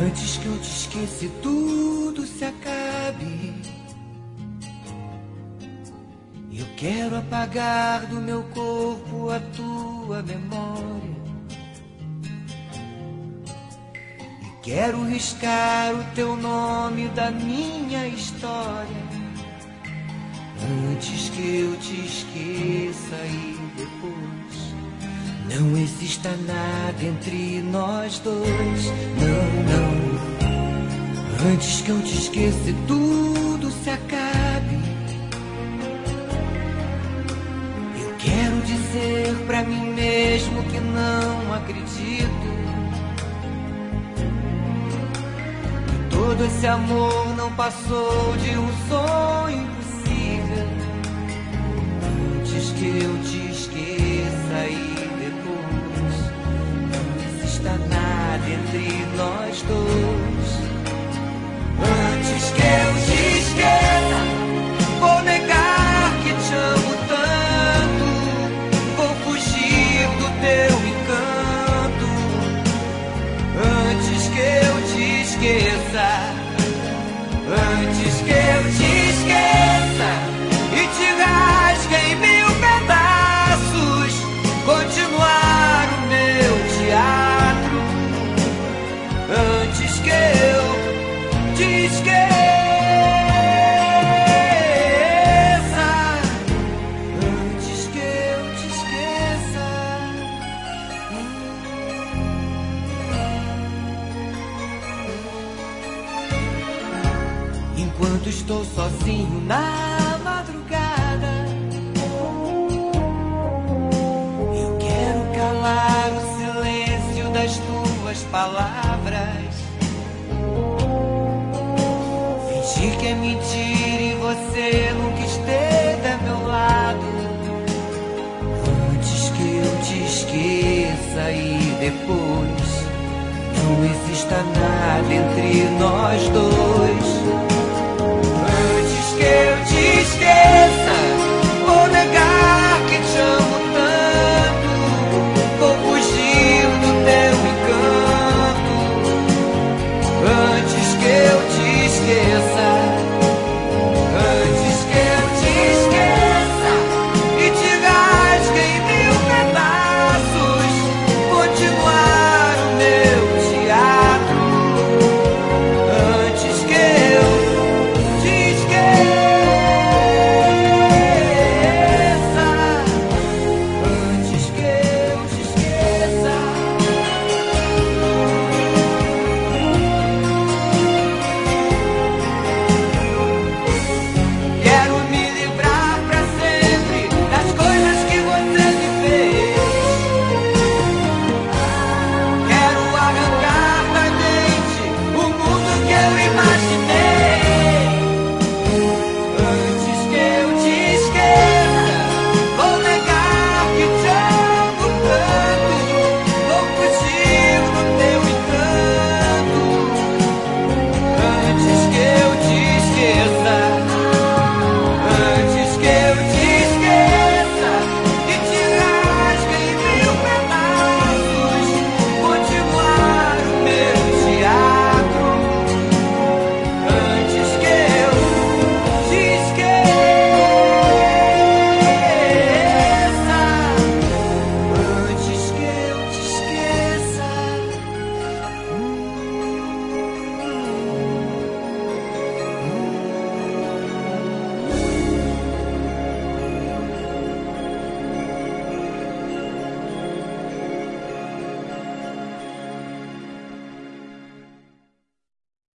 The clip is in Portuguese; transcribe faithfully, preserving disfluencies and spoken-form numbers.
Antes que eu te esqueça e tudo se acabe, eu quero apagar do meu corpo a tua memória. E quero riscar o teu nome da minha história. Antes que eu te esqueça e depois não exista nada entre nós dois. Não, não. Antes que eu te esqueça e tudo se acabe, eu quero dizer pra mim mesmo que não acredito que todo esse amor não passou de um sonho impossível. Antes que eu te esqueça e nada entre nós dois. Antes que eu te esqueça, vou negar que te amo tanto, vou fugir do teu encanto. Antes que eu te esqueça, antes que eu te esqueça e te rasgue em mil pedaços, continuar o meu teatro. Antes que eu te esqueça, antes que eu te esqueça. Enquanto estou sozinho na madrugada, eu quero calar o silêncio das tuas palavras. Fingir que é mentira e você nunca esteve ao meu lado. Antes que eu te esqueça e depois não exista nada entre nós dois.